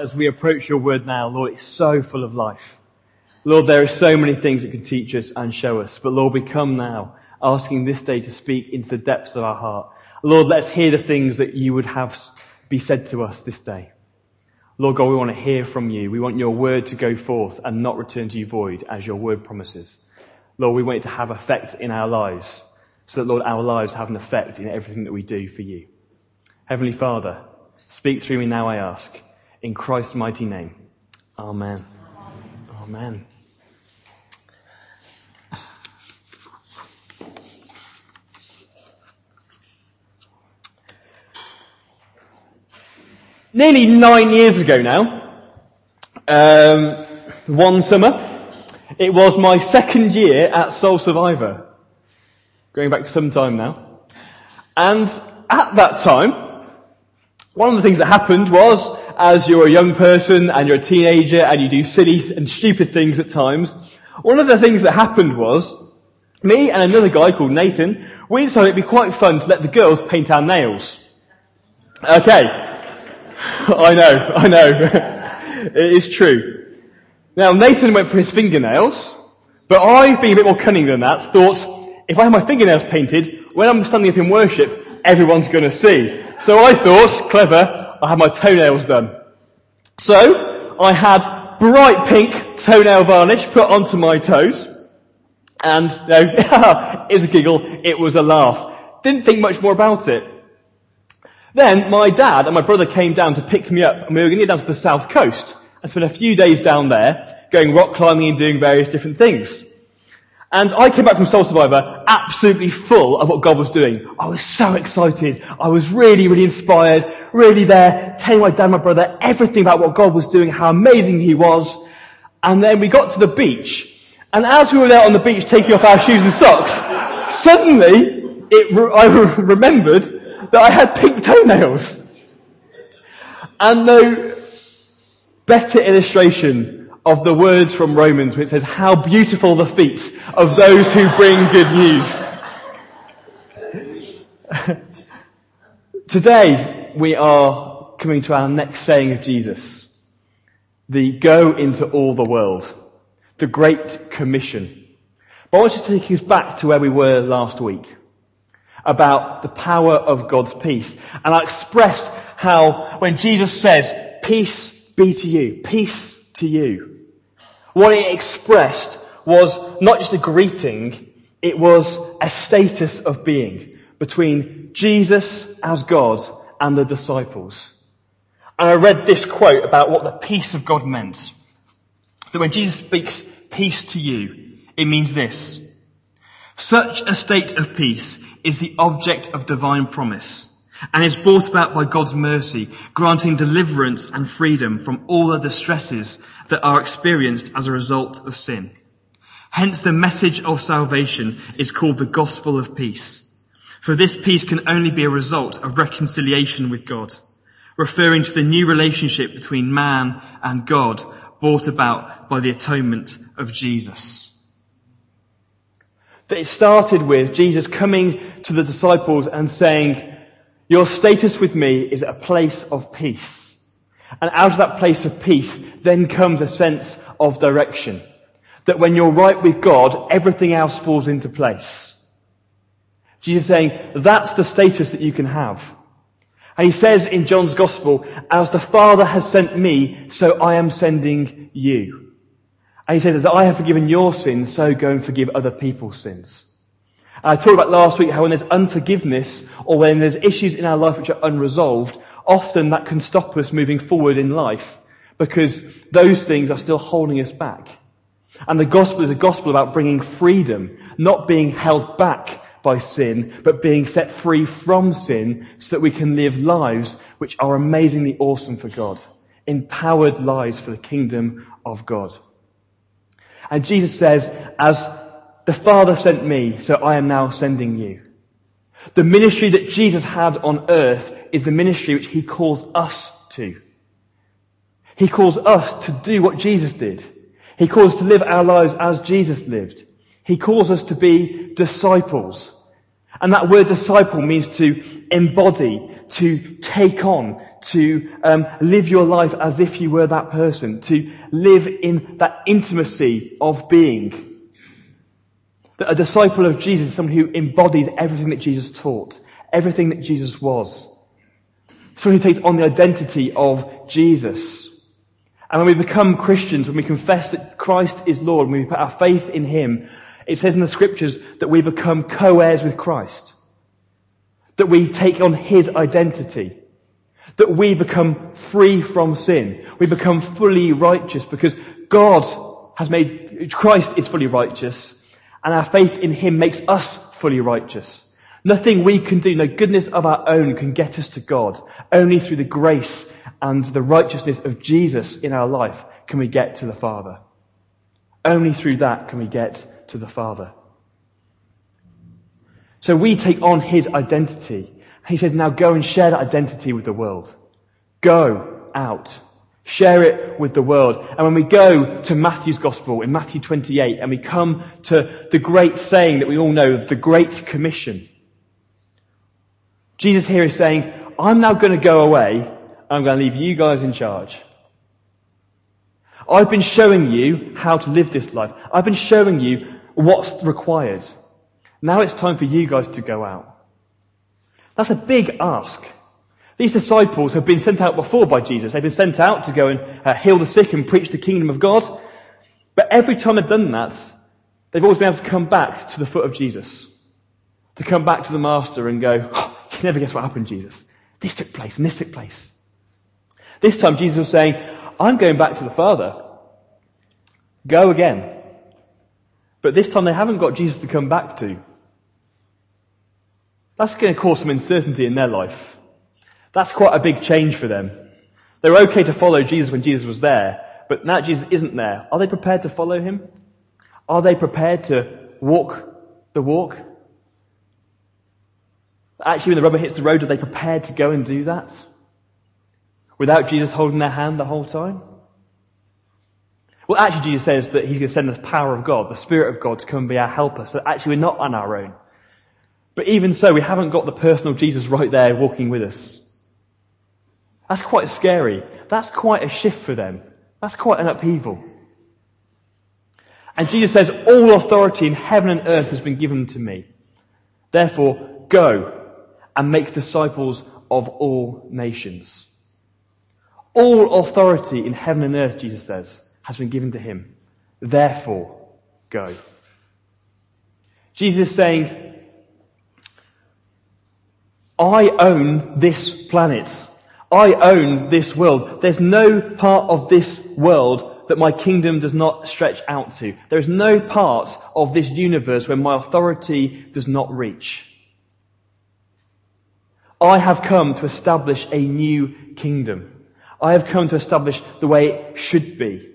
as we approach your word now, Lord, it's so full of life. Lord, there are so many things it can teach us and show us. But Lord, we come now asking this day to speak into the depths of our heart. Lord, let's hear the things that you would have be said to us this day. Lord God, we want to hear from you. We want your word to go forth and not return to you void, as your word promises. Lord, we want it to have effect in our lives, so that, Lord, our lives have an effect in everything that we do for you. Heavenly Father, speak through me now, I ask. In Christ's mighty name. Amen. Amen. Nearly 9 years ago now, one summer, it was my second year at Soul Survivor, going back some time now. And at that time, one of the things that happened was, as you're a young person and you're a teenager and you do silly and stupid things at times, one of the things that happened was, me and another guy called Nathan, we decided it'd be quite fun to let the girls paint our nails. Okay. I know. It is true. Now, Nathan went for his fingernails, but I, being a bit more cunning than that, thought, if I have my fingernails painted, when I'm standing up in worship, everyone's going to see. So I thought, clever, I had my toenails done. So, I had bright pink toenail varnish put onto my toes, and, it was a giggle, it was a laugh. Didn't think much more about it. Then my dad and my brother came down to pick me up, and we were going to get down to the south coast and spend a few days down there, going rock climbing and doing various different things. And I came back from Soul Survivor absolutely full of what God was doing. I was so excited. I was really, really inspired, really there, telling my dad and my brother everything about what God was doing, how amazing he was. And then we got to the beach, and as we were there on the beach taking off our shoes and socks, suddenly I remembered that I had pink toenails. And no better illustration of the words from Romans, which says, how beautiful the feet of those who bring good news. Today, we are coming to our next saying of Jesus. The go into all the world. The Great Commission. But I want you to take us back to where we were last week, about the power of God's peace. And I expressed how when Jesus says, peace be to you, peace to you, what it expressed was not just a greeting, it was a status of being between Jesus as God and the disciples. And I read this quote about what the peace of God meant. That when Jesus speaks peace to you, it means this. Such a state of peace is the object of divine promise and is brought about by God's mercy, granting deliverance and freedom from all the distresses that are experienced as a result of sin. Hence the message of salvation is called the gospel of peace. For this peace can only be a result of reconciliation with God, referring to the new relationship between man and God brought about by the atonement of Jesus. That it started with Jesus coming to the disciples and saying, your status with me is a place of peace. And out of that place of peace then comes a sense of direction. That when you're right with God, everything else falls into place. Jesus is saying, that's the status that you can have. And he says in John's Gospel, as the Father has sent me, so I am sending you. And he says, as I have forgiven your sins, so go and forgive other people's sins. And I talked about last week how when there's unforgiveness or when there's issues in our life which are unresolved, often that can stop us moving forward in life because those things are still holding us back. And the gospel is a gospel about bringing freedom, not being held back by sin, but being set free from sin so that we can live lives which are amazingly awesome for God. Empowered lives for the kingdom of God. And Jesus says, as the Father sent me, so I am now sending you. The ministry that Jesus had on earth is the ministry which he calls us to. He calls us to do what Jesus did. He calls us to live our lives as Jesus lived. He calls us to be disciples. And that word disciple means to embody, to take on, to live your life as if you were that person, to live in that intimacy of being. That a disciple of Jesus is someone who embodies everything that Jesus taught, everything that Jesus was. Someone who takes on the identity of Jesus. And when we become Christians, when we confess that Christ is Lord, when we put our faith in Him, it says in the Scriptures that we become co-heirs with Christ. That we take on His identity. That we become free from sin. We become fully righteous because Christ is fully righteous, and our faith in Him makes us fully righteous. Nothing we can do, no goodness of our own can get us to God. Only through the grace and the righteousness of Jesus in our life can we get to the Father. Only through that can we get to the Father. So we take on His identity. He says, now go and share that identity with the world. Go out. Share it with the world. And when we go to Matthew's Gospel in Matthew 28 and we come to the great saying that we all know, the Great Commission, Jesus here is saying, I'm now going to go away and I'm going to leave you guys in charge. I've been showing you how to live this life. I've been showing you what's required. Now it's time for you guys to go out. That's a big ask. These disciples have been sent out before by Jesus. They've been sent out to go and heal the sick and preach the kingdom of God. But every time they've done that, they've always been able to come back to the foot of Jesus. To come back to the Master and go, oh, you can never guess what happened, Jesus. This took place and this took place. This time Jesus was saying, I'm going back to the Father. Go again. But this time they haven't got Jesus to come back to. That's going to cause some uncertainty in their life. That's quite a big change for them. They were okay to follow Jesus when Jesus was there, but now Jesus isn't there. Are they prepared to follow Him? Are they prepared to walk the walk? Actually, when the rubber hits the road, are they prepared to go and do that? Without Jesus holding their hand the whole time? Well, actually, Jesus says that He's going to send us power of God, the Spirit of God, to come and be our helper. So actually, we're not on our own. But even so, we haven't got the personal Jesus right there walking with us. That's quite scary. That's quite a shift for them. That's quite an upheaval. And Jesus says, all authority in heaven and earth has been given to me. Therefore, go and make disciples of all nations. All authority in heaven and earth, Jesus says, has been given to Him. Therefore, go. Jesus is saying, I own this planet. I own this world. There's no part of this world that my kingdom does not stretch out to. There is no part of this universe where my authority does not reach. I have come to establish a new kingdom. I have come to establish the way it should be.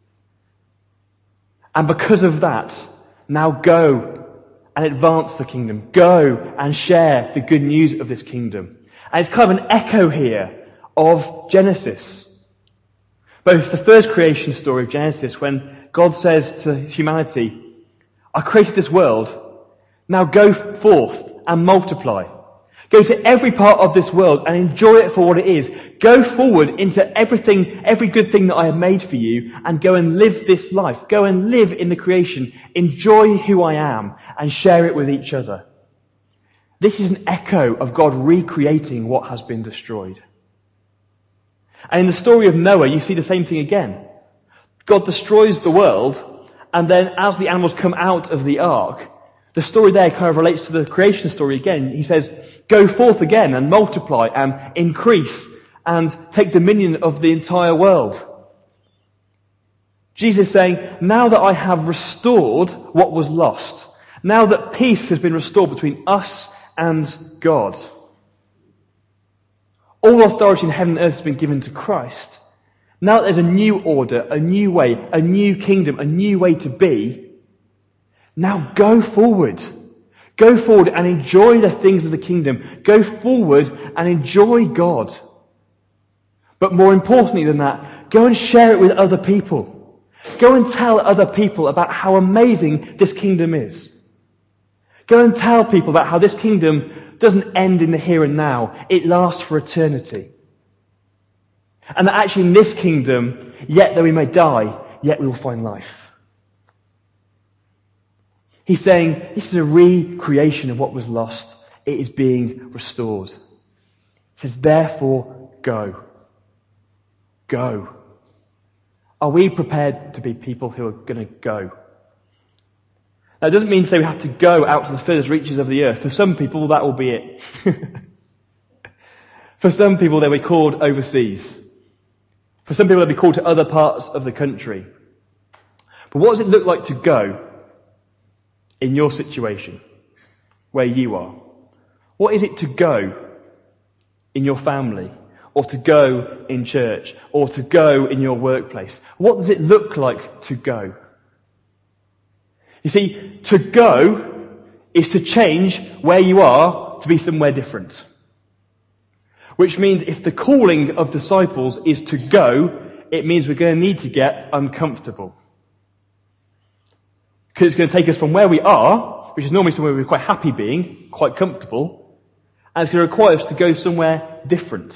And because of that, now go and advance the kingdom. Go and share the good news of this kingdom. And it's kind of an echo here of Genesis. Both the first creation story of Genesis, when God says to humanity, I created this world, now go forth and multiply. Go to every part of this world and enjoy it for what it is. Go forward into everything, every good thing that I have made for you, and go and live this life. Go and live in the creation. Enjoy who I am and share it with each other. This is an echo of God recreating what has been destroyed. And in the story of Noah, you see the same thing again. God destroys the world, and then as the animals come out of the ark, the story there kind of relates to the creation story again. He says, go forth again and multiply and increase and take dominion of the entire world. Jesus is saying, now that I have restored what was lost, now that peace has been restored between us and God, all authority in heaven and earth has been given to Christ. Now that there's a new order, a new way, a new kingdom, a new way to be, now go forward. Go forward and enjoy the things of the kingdom. Go forward and enjoy God. But more importantly than that, go and share it with other people. Go and tell other people about how amazing this kingdom is. Go and tell people about how this kingdom doesn't end in the here and now. It lasts for eternity. And that actually in this kingdom, yet though we may die, yet we will find life. He's saying this is a recreation of what was lost. It is being restored. He says, therefore, go. Go. Are we prepared to be people who are going to go? Now, it doesn't mean to say we have to go out to the furthest reaches of the earth. For some people, that will be it. For some people, they'll be called overseas. For some people, they'll be called to other parts of the country. But what does it look like to go in your situation, where you are? What is it to go in your family, or to go in church, or to go in your workplace? What does it look like to go? You see, to go is to change where you are to be somewhere different. Which means if the calling of disciples is to go, it means we're going to need to get uncomfortable. Because it's going to take us from where we are, which is normally somewhere we're quite happy being, quite comfortable, and it's going to require us to go somewhere different.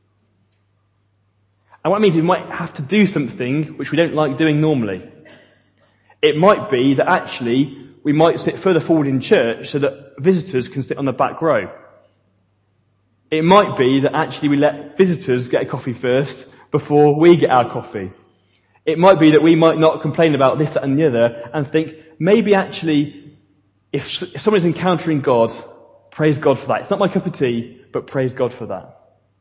And what it means is we might have to do something which we don't like doing normally. It might be that actually we might sit further forward in church so that visitors can sit on the back row. It might be that actually we let visitors get a coffee first before we get our coffee. It might be that we might not complain about this, that and the other and think, maybe actually if someone is encountering God, praise God for that. It's not my cup of tea, but praise God for that.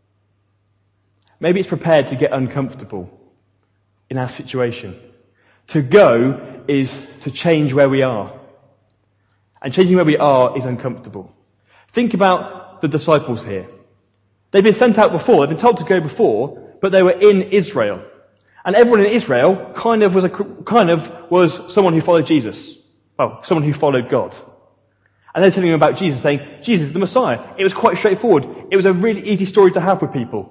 Maybe it's prepared to get uncomfortable in our situation. To go is to change where we are. And changing where we are is uncomfortable. Think about the disciples here. They've been sent out before, they've been told to go before, but they were in Israel. And everyone in Israel kind of was someone who followed Jesus. Well, someone who followed God. And they're telling them about Jesus, saying, Jesus is the Messiah. It was quite straightforward. It was a really easy story to have with people.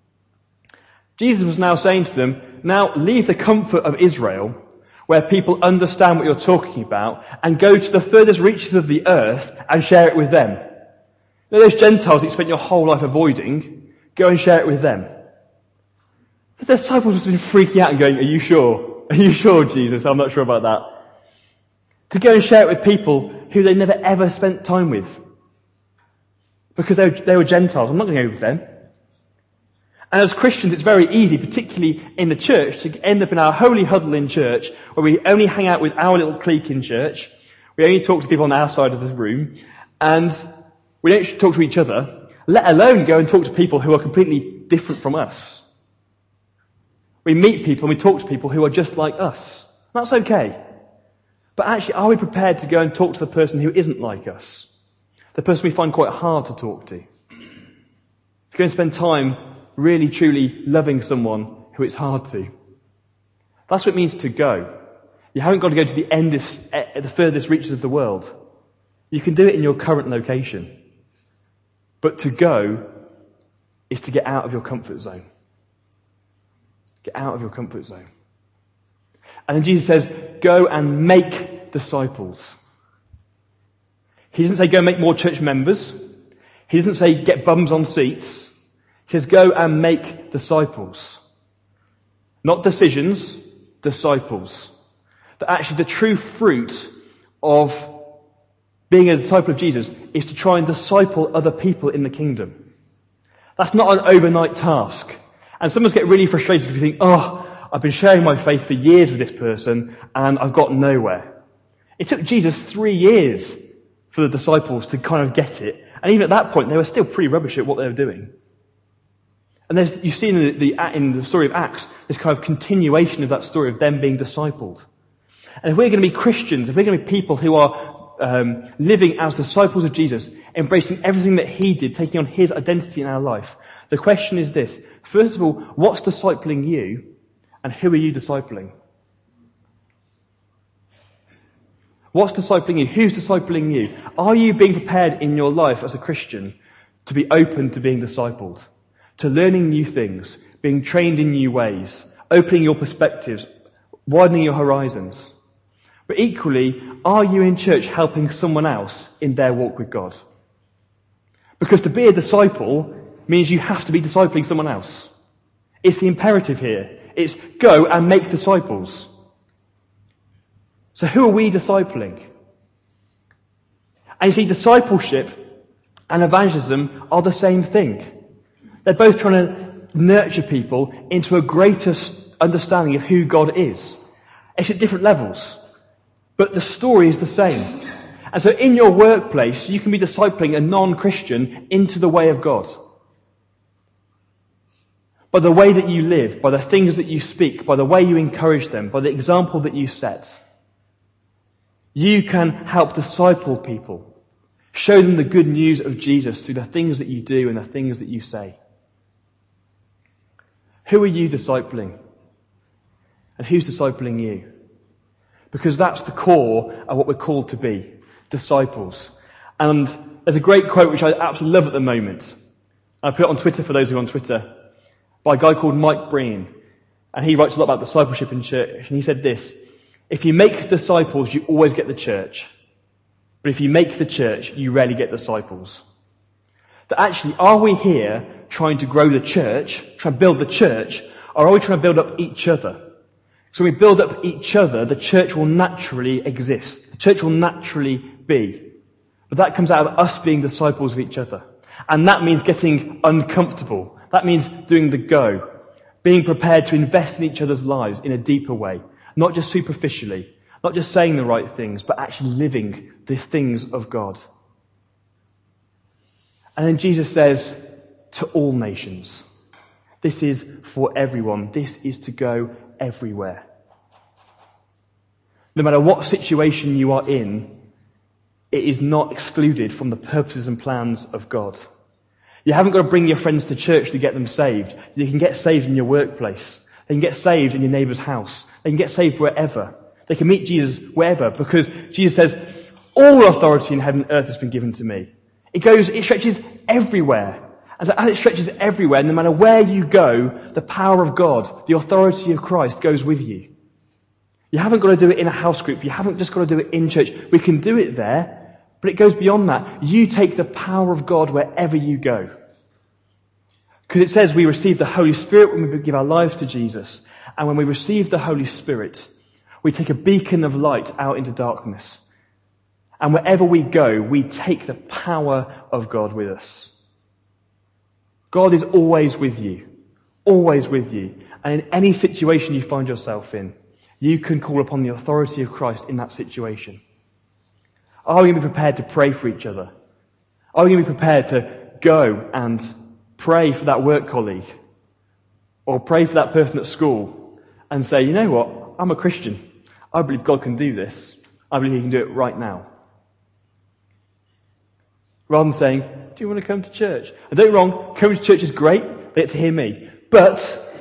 Jesus was now saying to them, now leave the comfort of Israel, where people understand what you're talking about, and go to the furthest reaches of the earth and share it with them. Now, those Gentiles that you spent your whole life avoiding, go and share it with them. The disciples must have been freaking out and going, are you sure? Are you sure, Jesus? I'm not sure about that. To go and share it with people who they never ever spent time with. Because they were Gentiles. I'm not going to go with them. And as Christians, it's very easy, particularly in the church, to end up in our holy huddle in church, where we only hang out with our little clique in church. We only talk to people on our side of the room. And we don't talk to each other, let alone go and talk to people who are completely different from us. We meet people and we talk to people who are just like us. That's okay. But actually, are we prepared to go and talk to the person who isn't like us? The person we find quite hard to talk to? To go and spend time really, truly loving someone who it's hard to. That's what it means to go. You haven't got to go to the furthest reaches of the world. You can do it in your current location. But to go is to get out of your comfort zone. Get out of your comfort zone. And then Jesus says, go and make disciples. He doesn't say go and make more church members. He doesn't say get bums on seats. He says go and make disciples. Not decisions, disciples. That actually the true fruit of being a disciple of Jesus is to try and disciple other people in the kingdom. That's not an overnight task. And some of us get really frustrated because we think, I've been sharing my faith for years with this person and I've got nowhere. It took Jesus 3 years for the disciples to kind of get it. And even at that point, they were still pretty rubbish at what they were doing. And you see in the story of Acts, this kind of continuation of that story of them being discipled. And if we're going to be Christians, if we're going to be people who are living as disciples of Jesus, embracing everything that he did, taking on his identity in our life, the question is this. First of all, what's discipling you, and who are you discipling? What's discipling you? Who's discipling you? Are you being prepared in your life as a Christian to be open to being discipled? To learning new things, being trained in new ways, opening your perspectives, widening your horizons? But equally, are you in church helping someone else in their walk with God? Because to be a disciple means you have to be discipling someone else. It's the imperative here. It's go and make disciples. So who are we discipling? And you see, discipleship and evangelism are the same thing. They're both trying to nurture people into a greater understanding of who God is. It's at different levels. But the story is the same. And so in your workplace, you can be discipling a non-Christian into the way of God. By the way that you live, by the things that you speak, by the way you encourage them, by the example that you set. You can help disciple people. Show them the good news of Jesus through the things that you do and the things that you say. Who are you discipling? And who's discipling you? Because that's the core of what we're called to be. Disciples. And there's a great quote which I absolutely love at the moment. I put it on Twitter for those who are on Twitter. By a guy called Mike Breen. And he writes a lot about discipleship in church. And he said this: if you make disciples, you always get the church. But if you make the church, you rarely get disciples. That actually, are we here trying to grow the church, trying to build the church, or are we trying to build up each other? So when we build up each other, the church will naturally exist. The church will naturally be. But that comes out of us being disciples of each other. And that means getting uncomfortable. That means doing the go. Being prepared to invest in each other's lives in a deeper way. Not just superficially. Not just saying the right things, but actually living the things of God. And then Jesus says, to all nations. This is for everyone. This is to go everywhere. No matter what situation you are in, it is not excluded from the purposes and plans of God. You haven't got to bring your friends to church to get them saved. You can get saved in your workplace. They can get saved in your neighbour's house. They can get saved wherever. They can meet Jesus wherever, because Jesus says, all authority in heaven and earth has been given to me. It stretches everywhere. And so as it stretches everywhere, no matter where you go, the power of God, the authority of Christ goes with you. You haven't got to do it in a house group. You haven't just got to do it in church. We can do it there, but it goes beyond that. You take the power of God wherever you go. Because it says we receive the Holy Spirit when we give our lives to Jesus. And when we receive the Holy Spirit, we take a beacon of light out into darkness. And wherever we go, we take the power of God with us. God is always with you. Always with you. And in any situation you find yourself in, you can call upon the authority of Christ in that situation. Are we going to be prepared to pray for each other? Are we going to be prepared to go and pray for that work colleague? Or pray for that person at school and say, you know what, I'm a Christian. I believe God can do this. I believe He can do it right now. Rather than saying, do you want to come to church? And don't get me wrong, coming to church is great. They get to hear me. But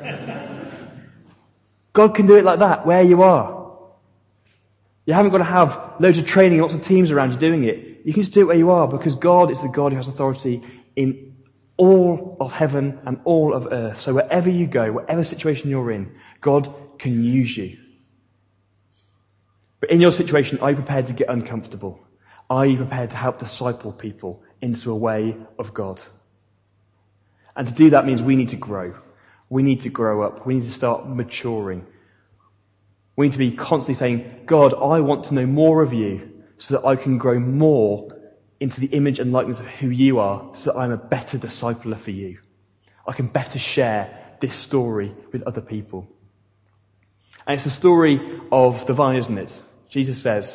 God can do it like that, where you are. You haven't got to have loads of training, lots of teams around you doing it. You can just do it where you are, because God is the God who has authority in all of heaven and all of earth. So wherever you go, whatever situation you're in, God can use you. But in your situation, are you prepared to get uncomfortable? Are you prepared to help disciple people into a way of God? And to do that means we need to grow. We need to grow up. We need to start maturing. We need to be constantly saying, God, I want to know more of you so that I can grow more into the image and likeness of who you are, so that I'm a better discipler for you. I can better share this story with other people. And it's the story of the vine, isn't it? Jesus says,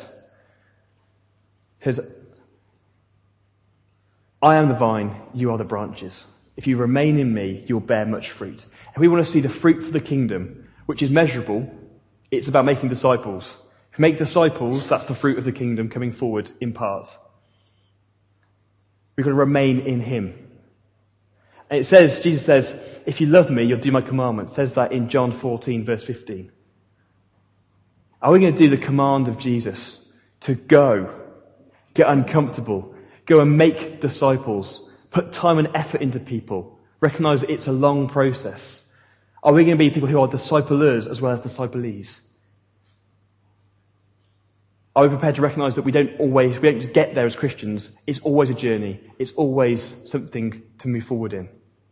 I am the vine, you are the branches. If you remain in me, you'll bear much fruit. If we want to see the fruit for the kingdom, which is measurable, it's about making disciples. If we make disciples, that's the fruit of the kingdom coming forward in part. We've got to remain in Him. And it says, Jesus says, if you love me, you'll do my commandments. It says that in John 14, verse 15. Are we going to do the command of Jesus to go, get uncomfortable, go and make disciples, put time and effort into people, recognize that it's a long process? Are we going to be people who are disciplers as well as disciplees? Are we prepared to recognise that we don't just get there as Christians? It's always a journey. It's always something to move forward in.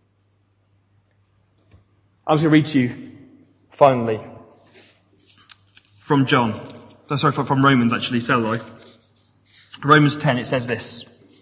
I'm just going to read to you, finally, from Romans actually, Elroy. Romans 10, it says this.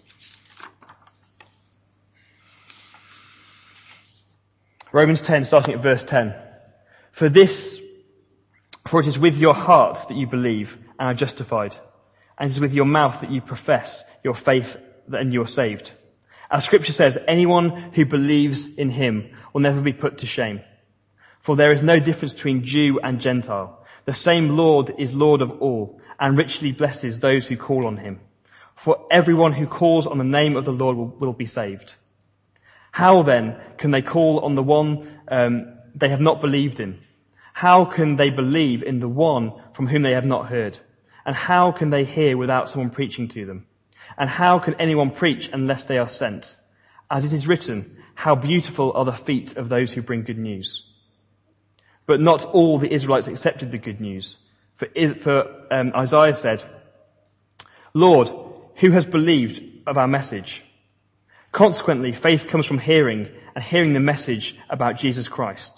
Romans 10, starting at verse 10. For it is with your heart that you believe and are justified, and it is with your mouth that you profess your faith and you are saved. As Scripture says, anyone who believes in him will never be put to shame. For there is no difference between Jew and Gentile. The same Lord is Lord of all, and richly blesses those who call on him. For everyone who calls on the name of the Lord will be saved. How then can they call on the one they have not believed in? How can they believe in the one from whom they have not heard? And how can they hear without someone preaching to them? And how can anyone preach unless they are sent? As it is written, how beautiful are the feet of those who bring good news. But not all the Israelites accepted the good news. For Isaiah said, Lord, who has believed of our message? Consequently, faith comes from hearing, and hearing the message about Jesus Christ.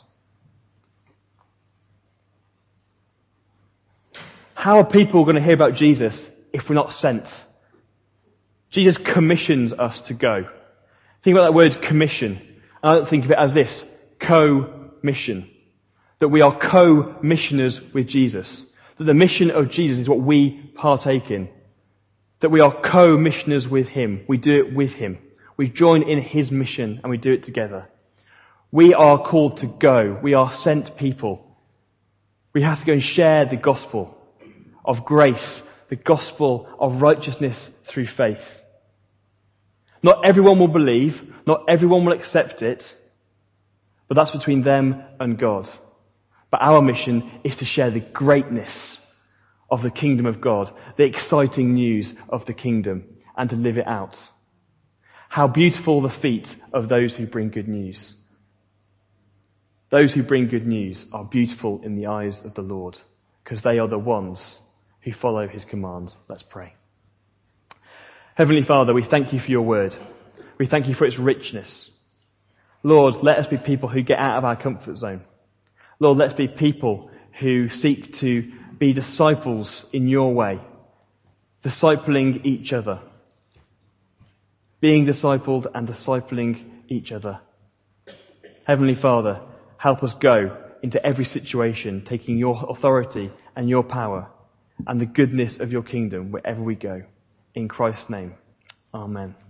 How are people going to hear about Jesus if we're not sent? Jesus commissions us to go. Think about that word commission. I don't think of it as this, co-mission. That we are co-missioners with Jesus. That the mission of Jesus is what we partake in. That we are co-missioners with him. We do it with him. We join in his mission and we do it together. We are called to go. We are sent people. We have to go and share the gospel of grace, the gospel of righteousness through faith. Not everyone will believe, not everyone will accept it, but that's between them and God. But our mission is to share the greatness of the kingdom of God, the exciting news of the kingdom, and to live it out. How beautiful the feet of those who bring good news. Those who bring good news are beautiful in the eyes of the Lord, because they are the ones who follow his commands. Let's pray. Heavenly Father, we thank you for your word. We thank you for its richness. Lord, let us be people who get out of our comfort zone. Lord, let's be people who seek to be disciples in your way, discipling each other, being discipled and discipling each other. Heavenly Father, help us go into every situation, taking your authority and your power and the goodness of your kingdom wherever we go. In Christ's name, amen.